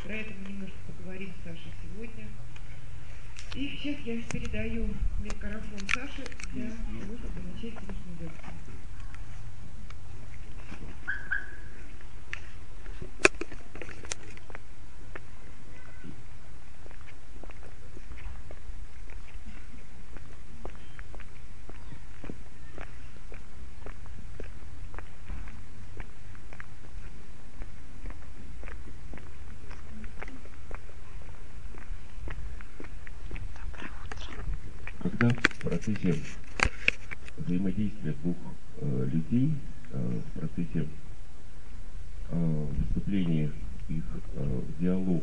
Про это мы немножко поговорим с Сашей сегодня. И сейчас я передаю микрофон Саше для того, чтобы начать сегодняшнюю лекцию. Когда в процессе взаимодействия двух людей, в процессе вступления их в диалог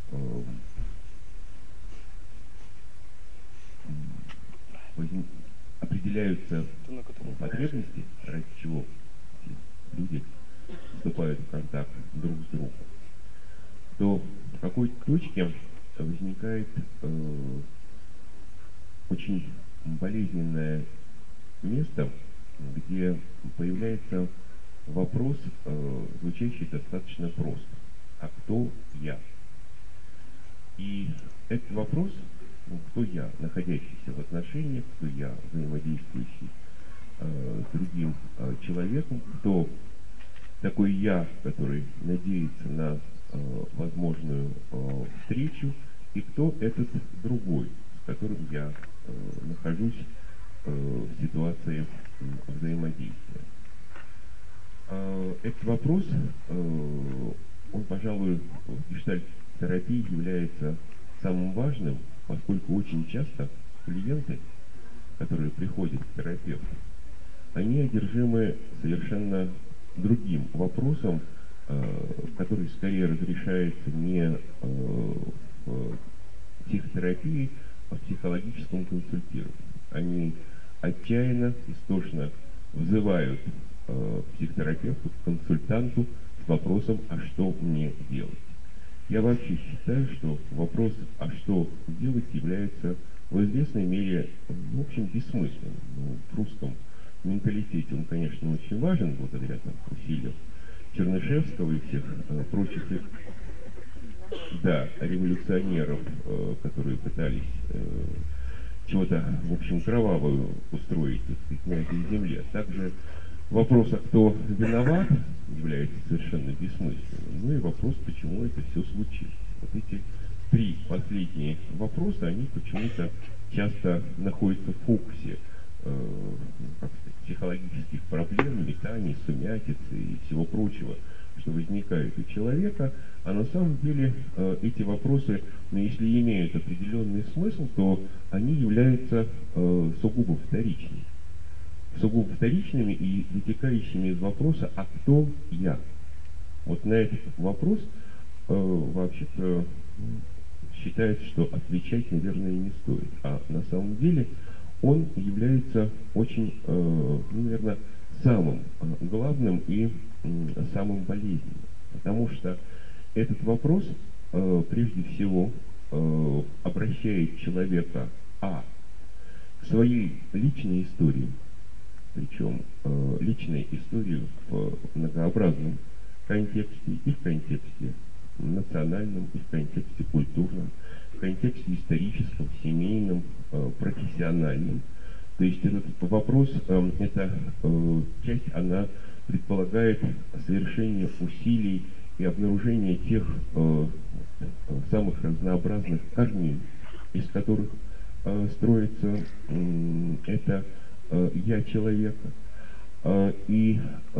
определяются потребности, ради чего люди вступают в контакт друг с другом, то в какой-то точке возникает очень болезненное место, где появляется вопрос, звучащий достаточно просто. А кто я? И этот вопрос, кто я, находящийся в отношениях, кто я, взаимодействующий с другим человеком, кто такой я, который надеется на возможную встречу, и кто этот другой, с которым я нахожусь в ситуации взаимодействия. Этот вопрос, он, пожалуй, в гештальт-терапии является самым важным, поскольку очень часто клиенты, которые приходят к терапевту, они одержимы совершенно другим вопросом, который скорее разрешается не в психотерапии, а в психологическом консультировании. Они отчаянно, истошно взывают к психотерапевту, к консультанту с вопросом, а что мне делать? Я вообще считаю, что вопрос, а что делать, является в известной мере, в общем, бессмысленным. В русском менталитете он, конечно, очень важен, благодаря усилиям Чернышевского и всех прочих революционеров, которые пытались чего-то, в общем, кровавое устроить, так сказать, на этой земле. Также вопрос, а кто виноват, является совершенно бессмысленным. Ну и вопрос, почему это все случилось. Вот эти три последние вопроса, они почему-то часто находятся в фокусе психологических проблем, метаний, сумятиц и всего прочего, что возникает у человека. А на самом деле эти вопросы, если имеют определенный смысл, то они являются сугубо вторичными. Сугубо вторичными и вытекающими из вопроса, а кто я? Вот на этот вопрос вообще-то считается, что отвечать, наверное, не стоит. А на самом деле он является очень, наверное, самым главным и самым болезненным. Потому что этот вопрос, прежде всего, обращает человека к своей личной истории, причем личной истории в многообразном контексте, и в контексте национальном, и в контексте культурном, в контексте историческом, семейном, профессиональном. То есть этот вопрос, эта часть, она предполагает совершение усилий и обнаружение тех самых разнообразных корней, из которых строится это «я» человека. И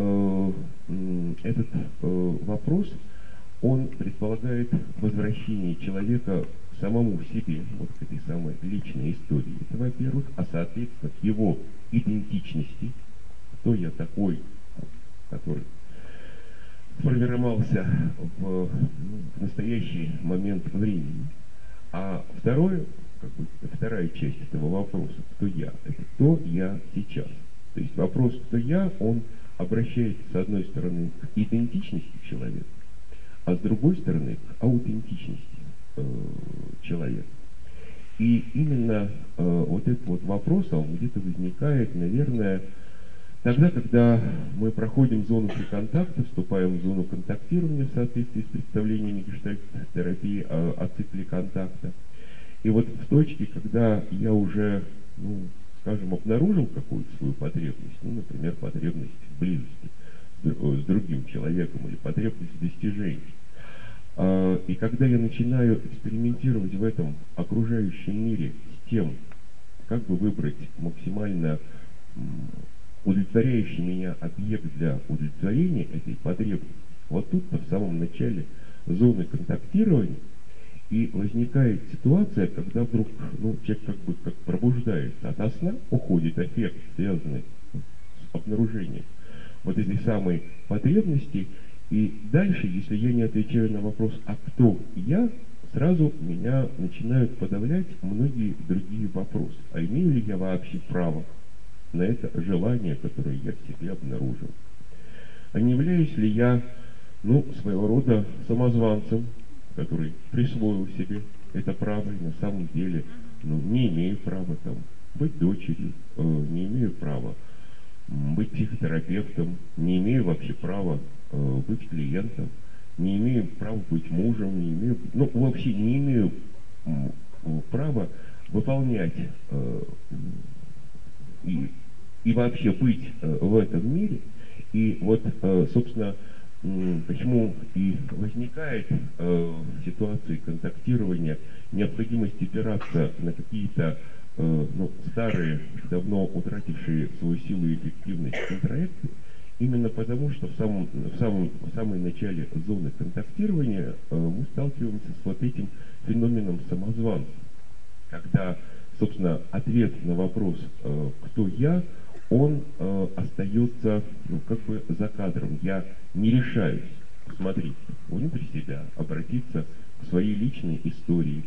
этот вопрос, он предполагает возвращение человека самому в себе, вот к этой самой личной истории. Это, во-первых, а соответственно к его идентичности, кто я такой, который сформировался в настоящий момент времени. А вторая часть этого вопроса, кто я, это кто я сейчас. То есть вопрос, кто я, он обращается, с одной стороны, к идентичности человека, а с другой стороны, к аутентичности человека. И именно вот этот вот вопрос, он где-то возникает, наверное, Тогда, когда мы проходим зону приконтакта, вступаем в зону контактирования в соответствии с представлениями гештальт-терапии о цикле контакта, и вот в точке, когда я уже, ну, скажем, обнаружил какую-то свою потребность, ну, например, потребность в близости с другим человеком или потребность в достижении, и когда я начинаю экспериментировать в этом окружающем мире с тем, как бы выбрать максимально удовлетворяющий меня объект для удовлетворения этой потребности, вот тут-то в самом начале зоны контактирования и возникает ситуация, когда вдруг, ну, человек как бы как пробуждается ото сна, уходит эффект, связанный с обнаружением вот этой самой потребности, и дальше, если я не отвечаю на вопрос «а кто я?», сразу меня начинают подавлять многие другие вопросы. А имею ли я вообще право на это желание, которое я в себе обнаружил? А не являюсь ли я, ну, своего рода самозванцем, который присвоил себе это право и на самом деле, ну, не имею права там быть дочерью, не имею права быть психотерапевтом, не имею вообще права быть клиентом, не имею права быть мужем, не имею, ну, вообще не имею права выполнять и вообще быть в этом мире. И вот, собственно, почему и возникает в ситуации контактирования необходимость опираться на какие-то ну, старые, давно утратившие свою силу и эффективность контраекты, именно потому, что в самом начале зоны контактирования мы сталкиваемся с вот этим феноменом самозванца, когда, собственно, ответ на вопрос «кто я?», он остается, ну, как бы за кадром. Я не решаюсь посмотреть внутрь себя, обратиться к своей личной истории,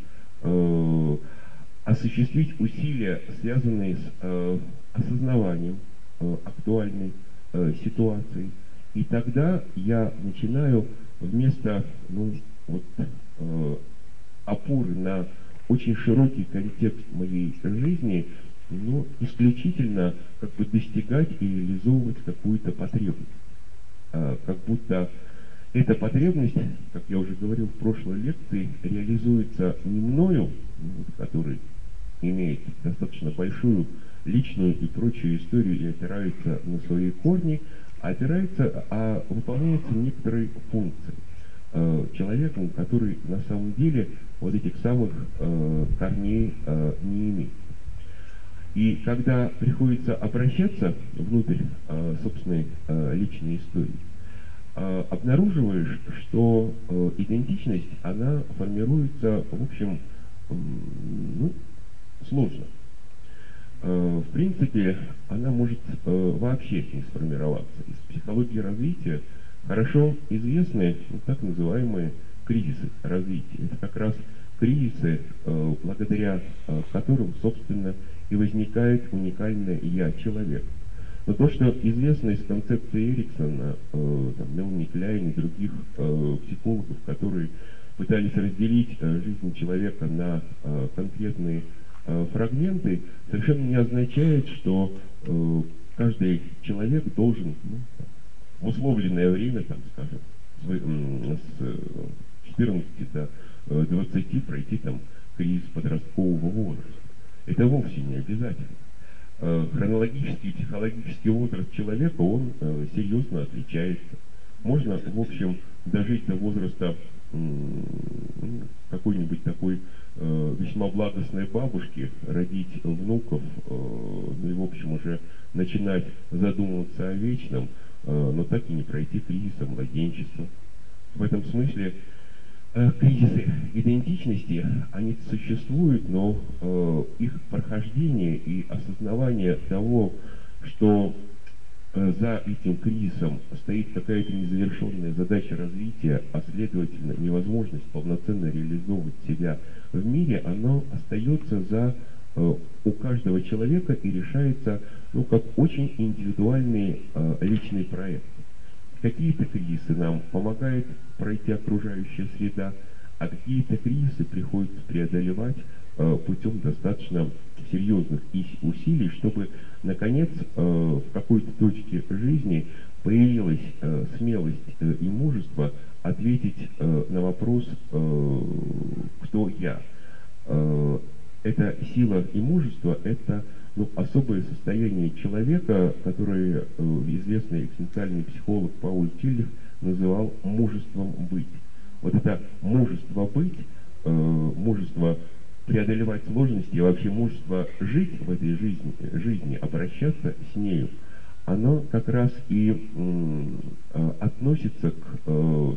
осуществить усилия, связанные с осознаванием актуальной ситуации. И тогда я начинаю вместо, ну, вот, опоры на очень широкий контекст моей жизни, ну, исключительно как бы достигать и реализовывать какую-то потребность. Как будто эта потребность, как я уже говорил в прошлой лекции, реализуется не мною, который имеет достаточно большую личную и прочую историю и опирается на свои корни, а выполняется некоторые функции человеком, который на самом деле вот этих самых корней не имеет. И когда приходится обращаться внутрь собственной личной истории, обнаруживаешь, что идентичность, она формируется, в общем, ну, сложно. В принципе, она может вообще не сформироваться. Из психологии развития хорошо известны так называемые кризисы развития. Это как раз кризисы, благодаря которым, собственно, и возникает уникальное «я» человека. Но то, что известно из концепции Эриксона, Мелани Кляйн и других психологов, которые пытались разделить жизнь человека на конкретные фрагменты, совершенно не означает, что каждый человек должен, ну, в условленное время, там, скажем, с 14 до 20 пройти там кризис подросткового возраста. Это вовсе не обязательно. Хронологический и психологический возраст человека, он серьезно отличается. Можно, в общем, дожить до возраста какой-нибудь такой весьма благостной бабушки, родить внуков, ну и, в общем, уже начинать задумываться о вечном, но так и не пройти кризиса младенчества. В этом смысле кризисы идентичности, они существуют, но их прохождение и осознавание того, что за этим кризисом стоит какая-то незавершенная задача развития, а следовательно невозможность полноценно реализовывать себя в мире, оно остается у каждого человека и решается, ну, как очень индивидуальный личный проект. Какие-то кризисы нам помогает пройти окружающая среда, а какие-то кризисы приходится преодолевать путем достаточно серьезных усилий, чтобы, наконец, в какой-то точке жизни появилась смелость и мужество ответить на вопрос «Кто я?». Это сила и мужество, это особое состояние человека, которое известный экзистенциальный психолог Пауль Тиллих называл мужеством быть. Вот это мужество быть, мужество преодолевать сложности и вообще мужество жить в этой жизни, обращаться с нею, оно как раз и относится к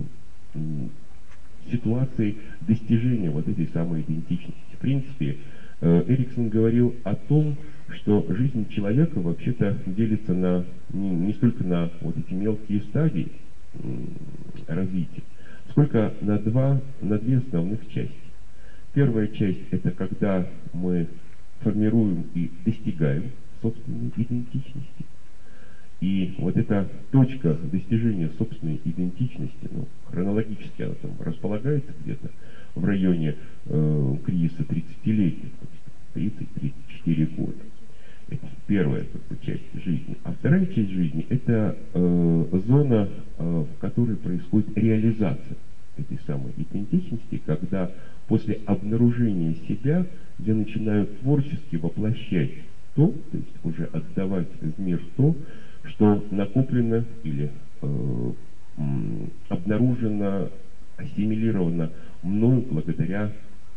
ситуации достижения вот этой самой идентичности. В принципе, Эриксон говорил о том, что жизнь человека вообще-то делится не столько на вот эти мелкие стадии развития, сколько на две основных части. Первая часть – это когда мы формируем и достигаем собственной идентичности. И вот эта точка достижения собственной идентичности, хронологически она там располагается где-то в районе кризиса 30-летия, 30-34 года. Это первая часть жизни. А вторая часть жизни – это зона, в которой происходит реализация этой самой идентичности, когда после обнаружения себя я начинаю творчески воплощать то есть уже отдавать в мир то, что накоплено или обнаружено, ассимилировано мною благодаря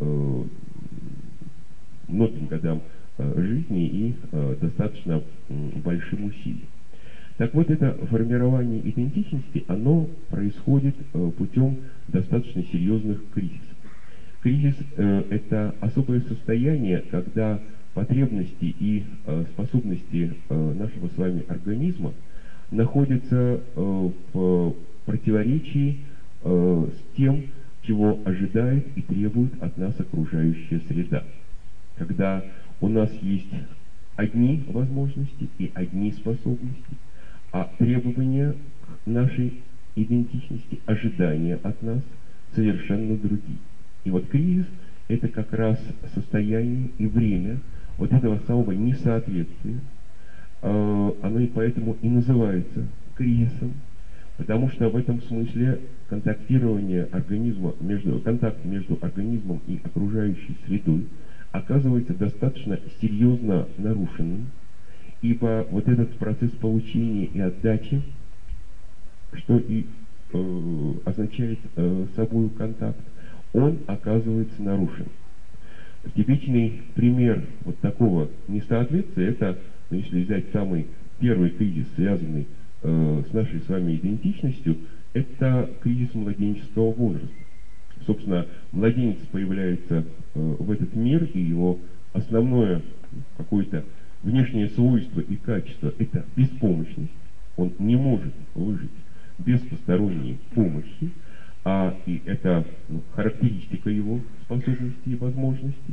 многим годам жизни и достаточно большим усилиям. Так вот, это формирование идентичности, оно происходит путем достаточно серьезных кризисов. Кризис – это особое состояние, когда потребности и способности нашего с вами организма находятся в противоречии с тем, чего ожидает и требует от нас окружающая среда. Когда у нас есть одни возможности и одни способности, а требования к нашей идентичности, ожидания от нас совершенно другие. И вот кризис – это как раз состояние и время вот этого самого несоответствия. Оно и поэтому и называется кризисом, потому что в этом смысле контактирование организма, контакт между организмом и окружающей средой оказывается достаточно серьезно нарушенным, ибо вот этот процесс получения и отдачи, что и означает собой контакт, он оказывается нарушен. Типичный пример вот такого несоответствия – это, если взять самый первый кризис, связанный с нашей с вами идентичностью, это кризис младенческого возраста. Собственно, младенец появляется в этот мир, и его основное какое-то внешнее свойство и качество – это беспомощность. Он не может выжить без посторонней помощи, и это характеристика его способностей и возможностей.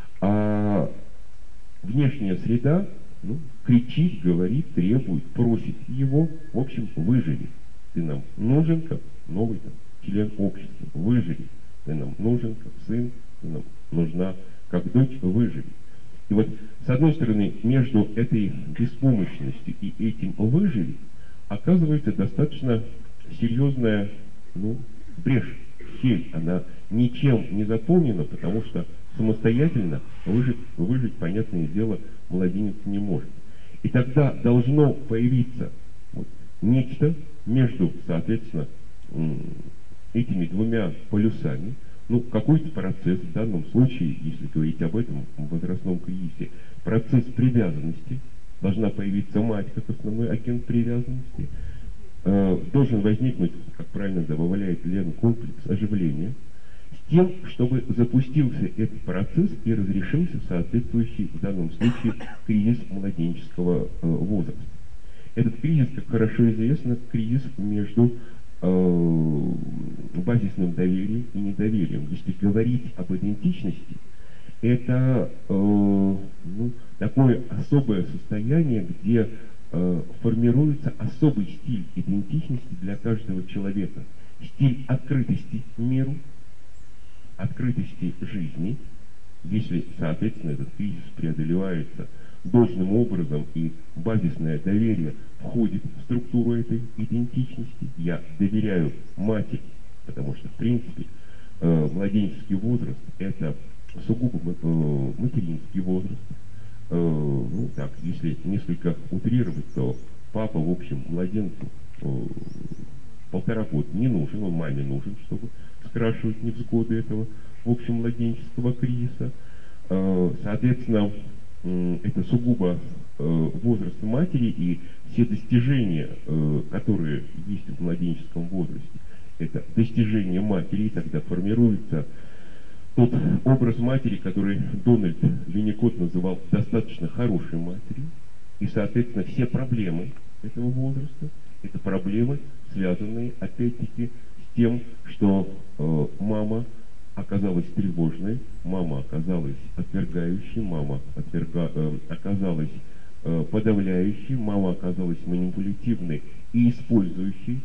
А внешняя среда кричит, говорит, требует, просит его, в общем, выживи. Ты нам нужен как новый член общества, выживи. Ты нам нужен как сын, ты нам нужна как дочь, выживи. И вот, с одной стороны, между этой беспомощностью и этим выживи оказывается достаточно серьезная брешь, щель. Она ничем не заполнена, потому что самостоятельно выжить, понятное дело, младенец не может. И тогда должно появиться нечто между, соответственно, этими двумя полюсами, какой-то процесс, в данном случае, если говорить об этом возрастном кризисе, процесс привязанности, должна появиться мать как основной агент привязанности, должен возникнуть, как правильно добавляет Лен, комплекс оживления, с тем, чтобы запустился этот процесс и разрешился соответствующий в данном случае кризис младенческого возраста. Этот кризис, как хорошо известно, кризис между базисным доверием и недоверием. Если говорить об идентичности, это такое особое состояние, где формируется особый стиль идентичности для каждого человека. Стиль открытости миру, открытости жизни, если, соответственно, этот кризис преодолевается должным образом и базисное доверие входит в структуру этой идентичности, я доверяю матери, потому что, в принципе, младенческий возраст – это сугубо материнский возраст. Ну так, если несколько утрировать, то папа, в общем, младенцу 1,5 года не нужен, он маме нужен, чтобы скрашивать невзгоды этого, в общем, младенческого кризиса. Соответственно, это сугубо возраст матери, и все достижения, которые есть в младенческом возрасте, это достижения матери, и тогда формируется тот образ матери, который Дональд Винникот называл достаточно хорошей матерью. И, соответственно, все проблемы этого возраста – это проблемы, связанные, опять-таки, с тем, что мама оказалась тревожной, мама оказалась отвергающей, мама оказалась подавляющей, мама оказалась манипулятивной и использующей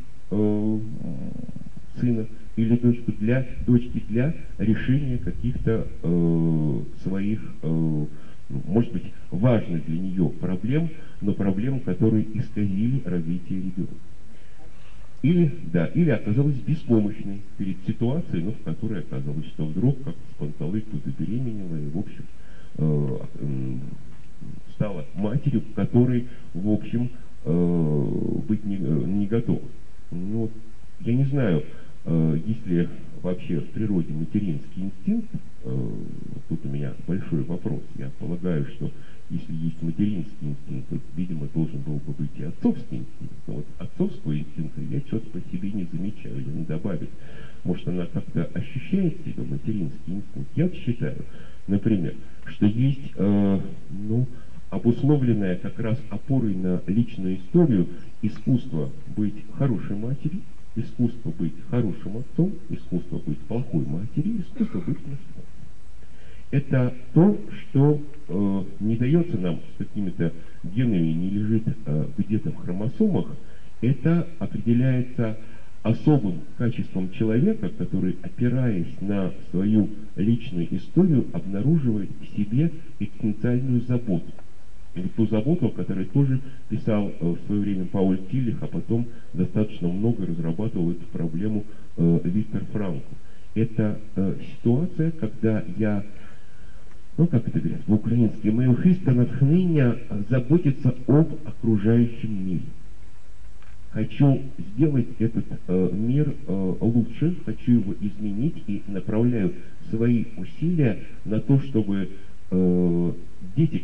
сына или дочку для решения каких-то своих, может быть, важных для нее проблем, но проблем, которые исказили развитие ребенка. Или оказалась беспомощной перед ситуацией, в которой оказалось, что вдруг, как с панталыку, забеременела и, в общем, стала матерью, которой, в общем, быть не готова. Ну, я не знаю, есть ли вообще в природе материнский инстинкт. Тут у меня большой вопрос. Я полагаю, что если есть материнский инстинкт, то, видимо, должен был бы быть и отцовский инстинкт. Но вот отцовского инстинкта я что-то по себе не замечаю, или не добавить. Может, она как-то ощущает себя, материнский инстинкт. Я считаю, например, что есть, обусловленное как раз опорой на личную историю искусство быть хорошей матерью, искусство быть хорошим отцом, искусство быть плохой матерью, искусство быть наследником. Это то, что не дается нам с какими-то генами, не лежит где-то в хромосомах. Это определяется особым качеством человека, который, опираясь на свою личную историю, обнаруживает в себе экзистенциальную заботу. И ту заботу, о которой тоже писал в свое время Пауль Тиллих, а потом достаточно много разрабатывал эту проблему Виктор Франкл. Это ситуация, когда я, как это говорят по-украински, мое христе натхнення заботиться об окружающем мире. Хочу сделать этот мир лучше, хочу его изменить и направляю свои усилия на то, чтобы дети,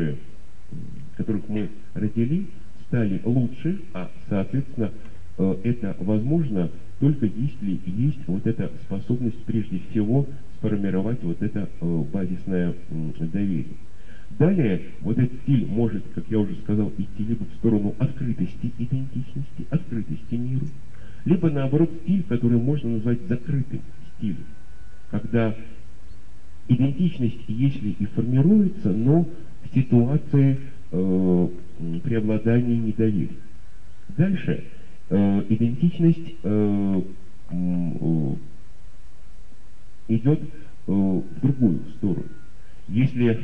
которых мы родили, стали лучше, а, соответственно, это возможно только если есть вот эта способность прежде всего сформировать вот это базисное доверие. Далее, вот этот стиль может, как я уже сказал, идти либо в сторону открытости идентичности, открытости миру, либо наоборот стиль, который можно назвать закрытым стилем, когда идентичность, если и формируется, но в ситуации преобладания недоверия. Дальше идентичность идет в другую сторону. Если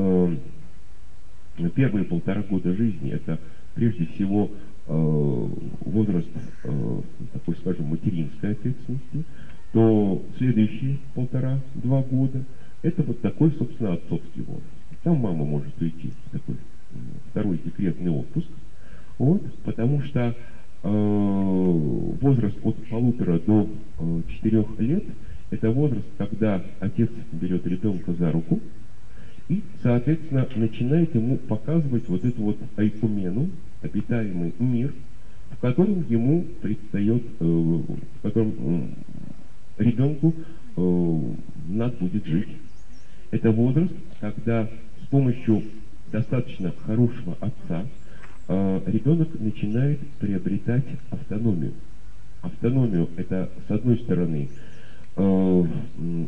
первые 1,5 года жизни это прежде всего возраст такой, скажем, материнской ответственности, то следующие 1,5-2 года это вот такой, собственно, отцовский возраст. Там мама может уйти в такой второй декретный отпуск, потому что возраст от 1,5 до 4 лет это возраст, когда отец берет ребенка за руку и, соответственно, начинает ему показывать вот эту вот айкумену, обитаемый мир, в котором ему предстает, в котором ребенку надо будет жить. Это возраст, когда с помощью достаточно хорошего отца ребенок начинает приобретать автономию. Автономию – это, с одной стороны,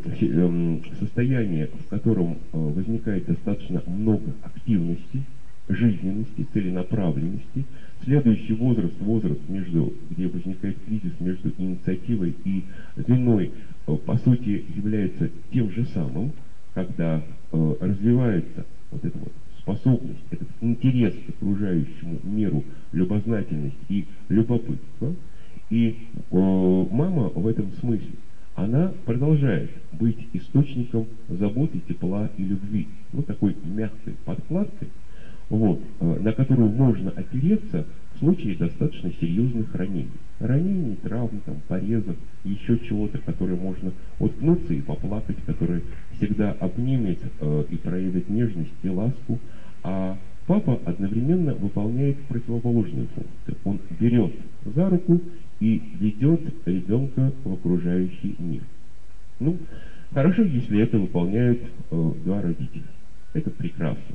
состояние, в котором возникает достаточно много активности жизненности, целенаправленности. Следующий возраст, где возникает кризис между инициативой и виной, по сути, является тем же самым, когда развивается вот эта вот способность, этот интерес к окружающему миру, любознательность и любопытство. И мама в этом смысле, она продолжает быть источником заботы, тепла и любви. Ну, такой мягкой подкладкой, вот, на которую можно опереться в случае достаточно серьезных ранений. Ранений, травм, там, порезов, еще чего-то, которое можно уткнуться и поплакать, которое всегда обнимет и проявит нежность и ласку. А папа одновременно выполняет противоположную функцию. Он берет за руку и ведет ребенка в окружающий мир. Ну, хорошо, если это выполняют два родителя. Это прекрасно.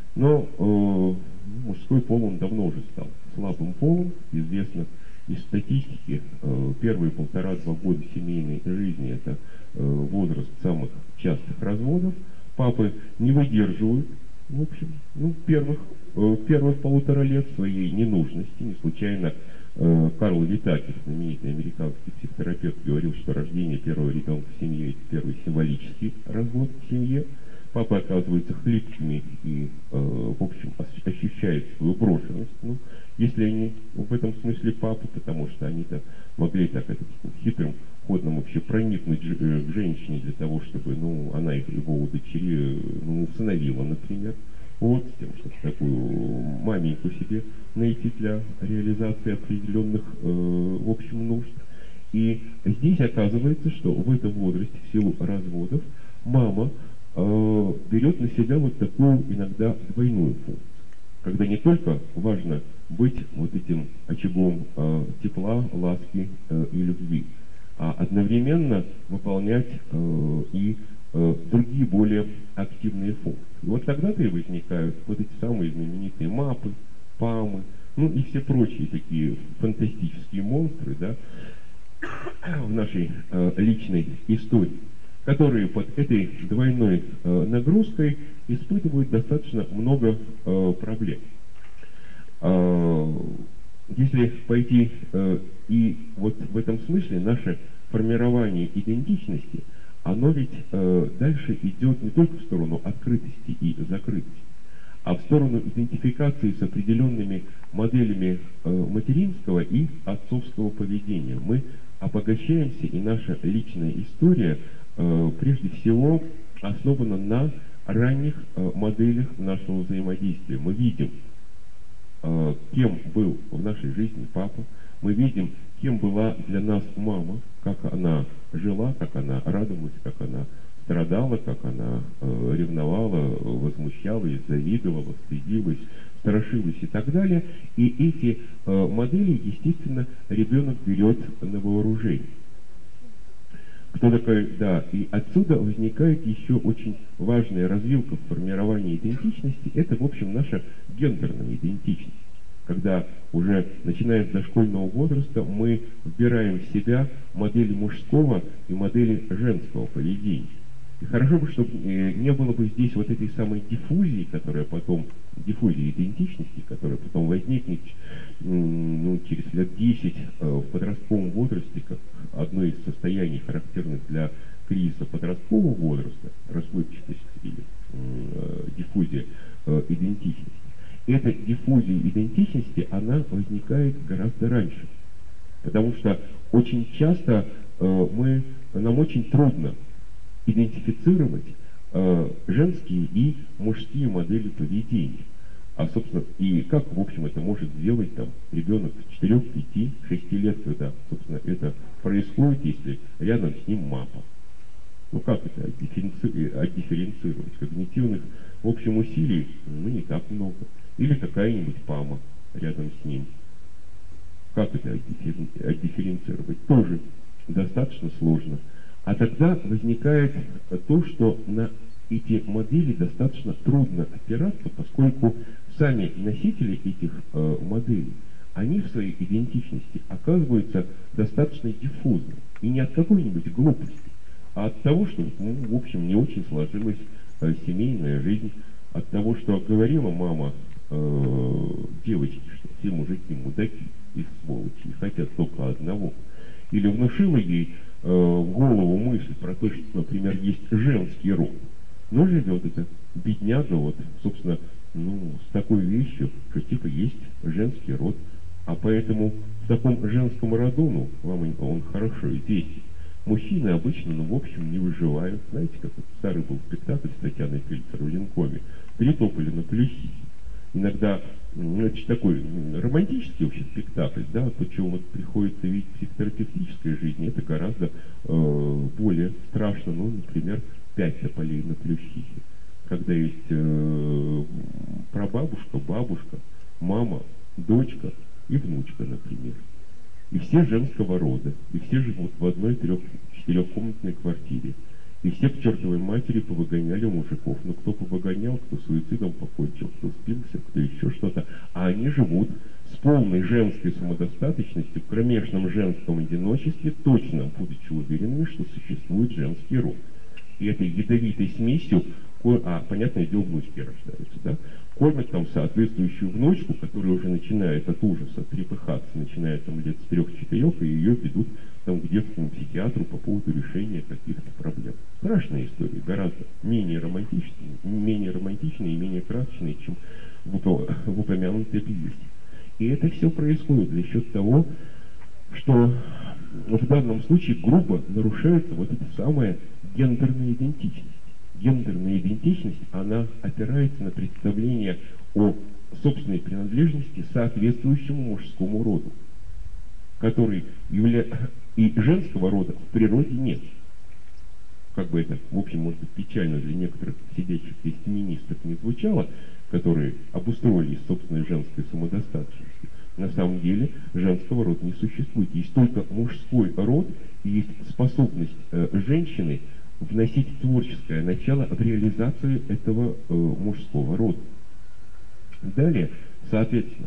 Но мужской пол, он давно уже стал слабым полом. Известно из статистики, первые 1,5-2 года семейной жизни – это возраст самых частых разводов. Папы не выдерживают, в общем, первых 1,5 лет своей ненужности. Не случайно Карл Витакер, знаменитый американский психотерапевт, говорил, что рождение первого ребенка в семье – это первый символический развод в семье. Папы оказываются хлипкими и, в общем, ощущают свою брошенность. Ну, если они в этом смысле папы, потому что они-то могли так хитрым ходом вообще проникнуть к женщине для того, чтобы, она его усыновила, например. Вот, с тем, чтобы такую маменьку себе найти для реализации определенных, в общем, нужд. И здесь оказывается, что в этом возрасте, в силу разводов, мама берет на себя вот такую иногда двойную функцию. Когда не только важно быть вот этим очагом тепла, ласки и любви, а одновременно выполнять и другие более активные функции. И вот тогда-то и возникают вот эти самые знаменитые мапы, памы, и все прочие такие фантастические монстры, да, в нашей личной истории, которые под этой двойной нагрузкой испытывают достаточно много проблем. Если пойти и вот в этом смысле наше формирование идентичности, оно ведь дальше идет не только в сторону открытости и закрытости, а в сторону идентификации с определенными моделями материнского и отцовского поведения. Мы обогащаемся, и наша личная история прежде всего основана на ранних моделях нашего взаимодействия. Мы видим, кем был в нашей жизни папа, мы видим, кем была для нас мама, как она жила, как она радовалась, как она страдала, как она ревновала, возмущалась, завидовала, стыдилась, страшилась и так далее. И эти модели, естественно, ребенок берет на вооружение. Кто такой? Да, и отсюда возникает еще очень важная развилка в формировании идентичности. Это, в общем, наша гендерная идентичность. Когда уже, начиная с дошкольного возраста, мы вбираем в себя модели мужского и модели женского поведения. И хорошо бы, чтобы не было бы здесь вот этой самой диффузии, диффузии идентичности, которая потом возникнет через лет 10 в подростковом возрасте, как одно из состояний, характерных для кризиса подросткового возраста, расплывчатость или диффузия идентичности. Эта диффузия идентичности, она возникает гораздо раньше. Потому что очень часто нам очень трудно идентифицировать женские и мужские модели поведения. А, собственно, и как, в общем, это может сделать ребенок 4, 5, 6 лет, когда, собственно, это происходит, если рядом с ним мапа. Как это отдифференцировать? Когнитивных, в общем, усилий не так много. Или какая-нибудь пама рядом с ним. Как это отдифференцировать? Тоже достаточно сложно. А тогда возникает то, что на эти модели достаточно трудно опираться, поскольку сами носители этих моделей, они в своей идентичности оказываются достаточно диффузны. И не от какой-нибудь глупости, а от того, что, в общем, не очень сложилась семейная жизнь, от того, что говорила мама девочке, что все мужики мудаки и сволочи, и хотят только одного. Или внушила ей в голову мысль про то, что, например, есть женский род. Но живет эта бедняга, вот, собственно, с такой вещью, что типа есть женский род. А поэтому в таком женском роду, вам он хорошо известен. Мужчины обычно, в общем, не выживают. Знаете, как вот старый был спектакль с Татьяной Пельцер в Ленкоме. Три тополя на плющихе. Иногда, это такой романтический вообще спектакль, да, то, чего вот приходится видеть в психотерапевтической жизни, это гораздо более страшно, например, 5 тополей на плющихе. Когда есть прабабушка, бабушка, мама, дочка и внучка, например. И все женского рода, и все живут в одной 3-4-комнатной квартире. И все к чертовой матери повыгоняли мужиков. Кто повыгонял, кто суицидом покончил, кто спился, кто еще что-то. А они живут с полной женской самодостаточностью, в кромешном женском одиночестве, точно будучи уверенными, что существует женский род. И этой ядовитой смесью, понятное дело, внучки рождаются, да, кормят там соответствующую внучку, которая уже начинает от ужаса трепыхаться, начинает там лет с 3-4, и ее ведут там к детскому психиатру по поводу решения каких-то проблем. Страшная история, гораздо менее романтичная и менее красочная, чем в упомянутой пьесе. И это все происходит за счет того, что в данном случае грубо нарушается вот эта самая гендерная идентичность. Гендерная идентичность, она опирается на представление о собственной принадлежности соответствующему мужскому роду, который и женского рода в природе нет. Как бы это, в общем, может быть, печально для некоторых сидящих здесь феминисток не звучало, которые обустроились собственной женской самодостаточностью. На самом деле женского рода не существует. Есть только мужской род, и есть способность женщины вносить творческое начало в реализацию этого мужского рода. Далее, соответственно,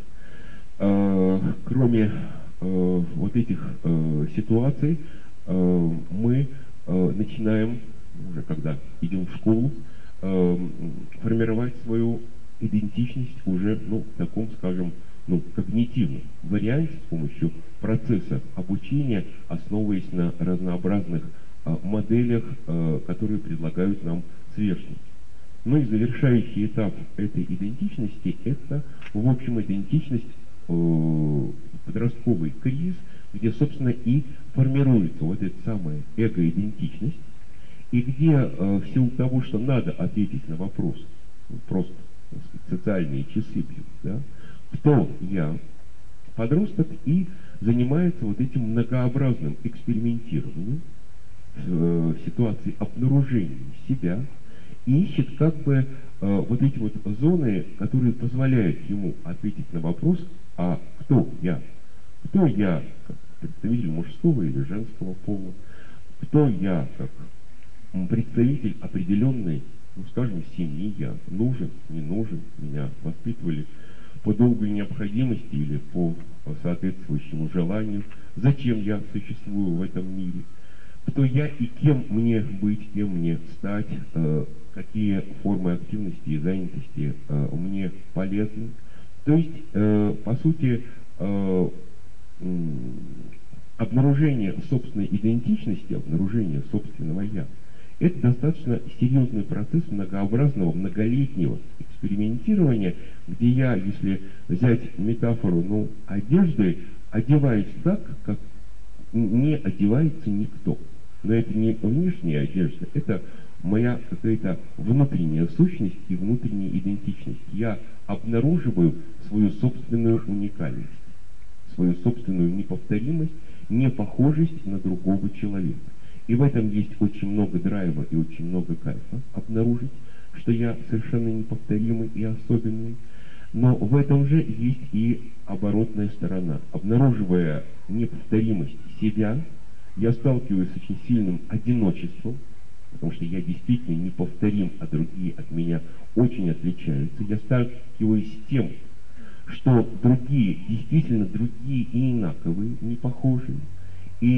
кроме вот этих ситуаций, мы начинаем, уже когда идем в школу, формировать свою идентичность уже, в таком, скажем, когнитивном варианте с помощью процесса обучения, основываясь на разнообразных моделях, которые предлагают нам сверстники. И завершающий этап этой идентичности – это, в общем, идентичность, подростковый кризис, где, собственно, и формируется вот эта самая эго-идентичность, и где в силу того, что надо ответить на вопрос, просто, так сказать, социальные часы бьют, да, кто я, подросток и занимается вот этим многообразным экспериментированием в ситуации обнаружения себя, и ищет вот эти вот зоны, которые позволяют ему ответить на вопрос, а кто я? Кто я как представитель мужского или женского пола? Кто я как представитель определенной, скажем, семьи? Я нужен, не нужен? Меня воспитывали по долгой необходимости или по соответствующему желанию? Зачем я существую в этом мире? Кто я и кем мне быть, кем мне стать, какие формы активности и занятости мне полезны. То есть, по сути, обнаружение собственной идентичности, обнаружение собственного «я» – это достаточно серьезный процесс многообразного, многолетнего экспериментирования, где я, если взять метафору, одежды, одеваюсь так, как не одевается никто. Но это не внешняя одежда, это моя какая-то внутренняя сущность и внутренняя идентичность. Я обнаруживаю свою собственную уникальность, свою собственную неповторимость, непохожесть на другого человека. И в этом есть очень много драйва и очень много кайфа обнаружить, что я совершенно неповторимый и особенный. Но в этом же есть и оборотная сторона. Обнаруживая неповторимость себя, я сталкиваюсь с очень сильным одиночеством, потому что я действительно неповторим, а другие от меня очень отличаются. Я сталкиваюсь с тем, что другие, действительно другие и инаковые, не похожие. И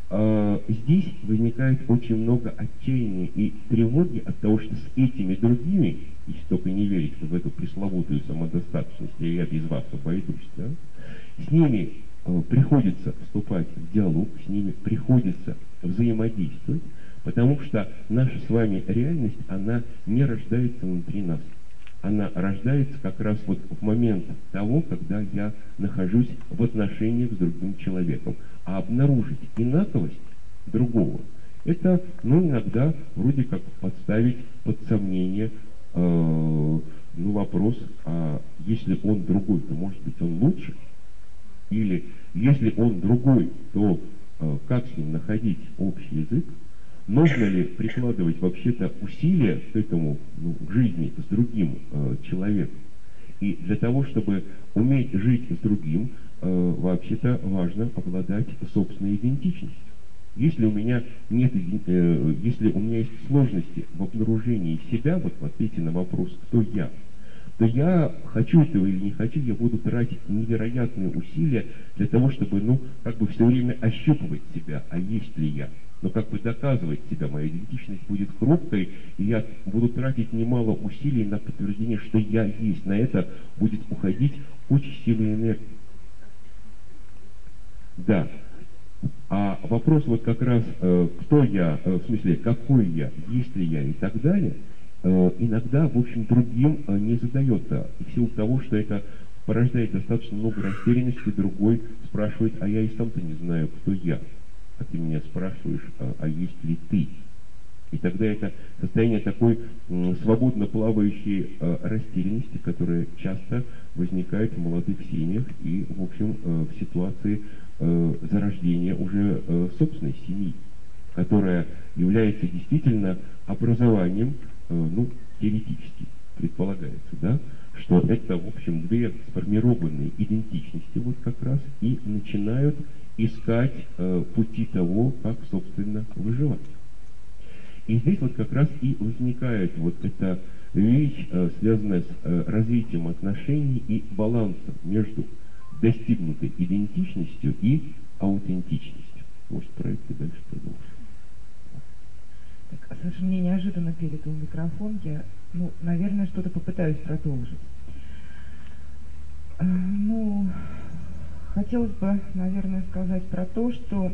здесь возникает очень много отчаяния и тревоги от того, что с этими другими, если только не верить в эту пресловутую самодостаточность, я без вас обойдусь, да, с ними приходится вступать в диалог, с ними приходится взаимодействовать, потому что наша с вами реальность, она не рождается внутри нас. Она рождается как раз вот в момент того, когда я нахожусь в отношениях с другим человеком. А обнаружить инаковость другого, это, иногда вроде как подставить под сомнение вопрос, а если он другой, то может быть он лучше? Или если он другой, то как с ним находить общий язык? Нужно ли прикладывать вообще-то усилия к этому, к жизни с другим человеком? И для того, чтобы уметь жить с другим, вообще-то важно обладать собственной идентичностью. Если у меня нет, если у меня есть сложности в обнаружении себя, вот в ответе на вопрос, кто я, то я, хочу этого или не хочу, я буду тратить невероятные усилия для того, чтобы, все время ощупывать себя, а есть ли я. Но доказывать себя, моя идентичность будет хрупкой, и я буду тратить немало усилий на подтверждение, что я есть. На это будет уходить очень сильная энергия. Да. А вопрос как раз, кто я, в смысле, какой я, есть ли я и так далее, иногда, в общем, другим не задается. И в силу того, что это порождает достаточно много растерянности, другой спрашивает, а я и сам-то не знаю, кто я. А ты меня спрашиваешь, а есть ли ты? И тогда это состояние такой свободно плавающей растерянности, которая часто возникает в молодых семьях и, в общем, в ситуации зарождения уже собственной семьи, которая является действительно образованием, теоретически предполагается, да, что это, в общем, две сформированные идентичности как раз и начинают искать пути того, как, собственно, выживать. И здесь как раз и возникает эта вещь, связанная с развитием отношений и балансом между достигнутой идентичностью и аутентичностью. Может, про это дальше продолжим. Так, Саша, мне неожиданно передал микрофон. Я, наверное, что-то попытаюсь продолжить. Хотелось бы, наверное, сказать про то, что,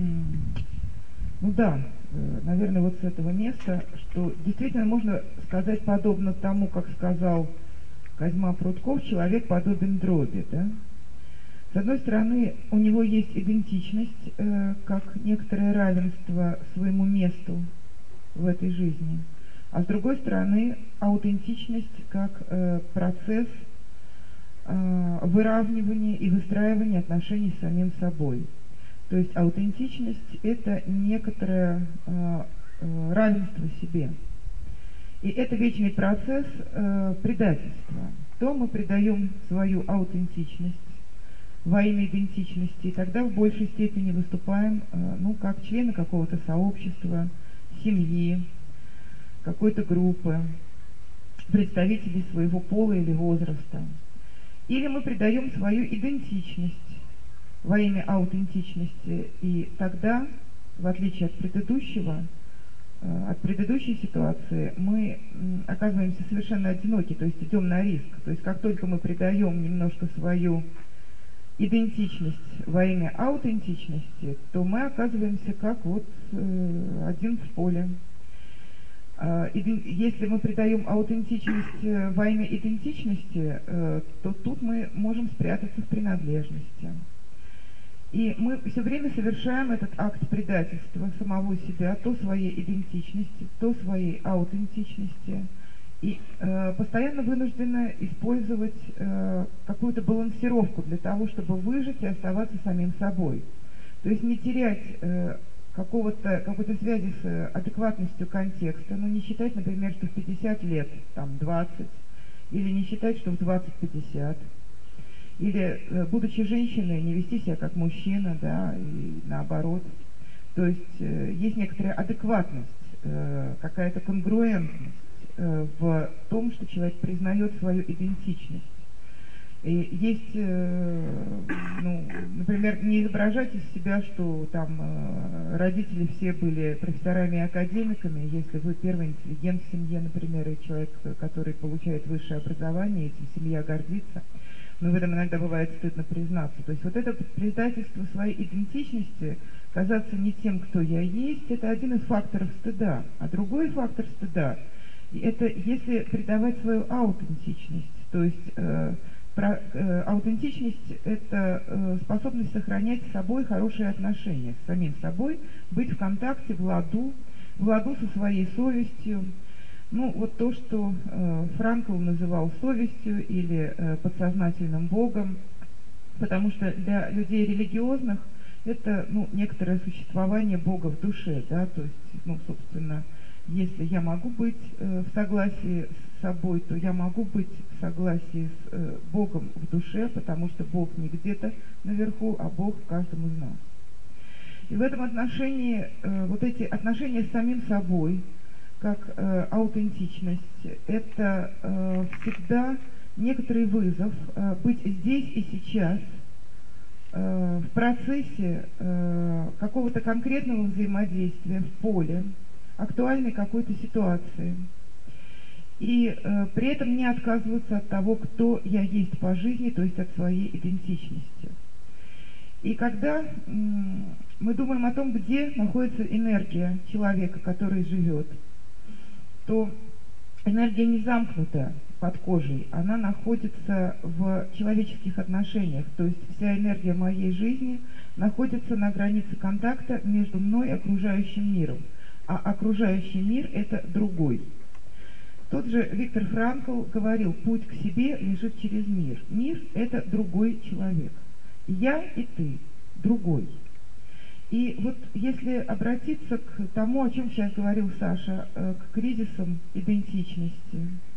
наверное, с этого места, что действительно можно сказать подобно тому, как сказал Козьма Прутков, человек подобен дроби, да? С одной стороны, у него есть идентичность, как некоторое равенство своему месту в этой жизни, а с другой стороны, аутентичность как процесс выравнивания и выстраивания отношений с самим собой. То есть аутентичность – это некоторое равенство себе. И это вечный процесс предательства. То мы предаем свою аутентичность во имя идентичности, и тогда в большей степени выступаем, как члены какого-то сообщества, семьи, какой-то группы, представителей своего пола или возраста. Или мы предаем свою идентичность во имя аутентичности, и тогда, в отличие от предыдущей ситуации, мы оказываемся совершенно одиноки, то есть идем на риск. То есть как только мы предаем немножко свою идентичность во имя аутентичности, то мы оказываемся как один в поле. Если мы придаем аутентичность во имя идентичности, то тут мы можем спрятаться в принадлежности. И мы все время совершаем этот акт предательства самого себя, то своей идентичности, то своей аутентичности. И постоянно вынуждены использовать какую-то балансировку для того, чтобы выжить и оставаться самим собой. То есть не терять какой-то связи с адекватностью контекста, не считать, например, что в 50 лет, 20, или не считать, что в 20-50, или, будучи женщиной, не вести себя как мужчина, да, и наоборот. То есть есть некоторая адекватность, какая-то конгруентность в том, что человек признает свою идентичность. И есть, ну, например, не изображать из себя, что там родители все были профессорами и академиками. Если вы первый интеллигент в семье, например, и человек, который получает высшее образование, этим семья гордится, но в этом иногда бывает стыдно признаться. То есть вот это предательство своей идентичности, казаться не тем, кто я есть, это один из факторов стыда. А другой фактор стыда – это если предавать свою аутентичность, то есть аутентичность – это способность сохранять с собой хорошие отношения, с самим собой, быть в контакте, в ладу со своей совестью. Ну, вот то, что Франкл называл совестью или подсознательным Богом, потому что для людей религиозных это, ну, некоторое существование Бога в душе, да, то есть, ну, собственно, если я могу быть в согласии с собой, то я могу быть в согласии с Богом в душе, потому что Бог не где-то наверху, а Бог в каждом из нас. И в этом отношении вот эти отношения с самим собой, как аутентичность, это всегда некоторый вызов быть здесь и сейчас, в процессе какого-то конкретного взаимодействия в поле, актуальной какой-то ситуации. И при этом не отказываться от того, кто я есть по жизни, то есть от своей идентичности. И когда мы думаем о том, где находится энергия человека, который живет, то энергия не замкнута под кожей, она находится в человеческих отношениях, то есть вся энергия моей жизни находится на границе контакта между мной и окружающим миром, а окружающий мир – это другой. Тот же Виктор Франкл говорил, путь к себе лежит через мир. Мир – это другой человек. Я и ты – другой. И вот если обратиться к тому, о чем сейчас говорил Саша, к кризисам идентичности,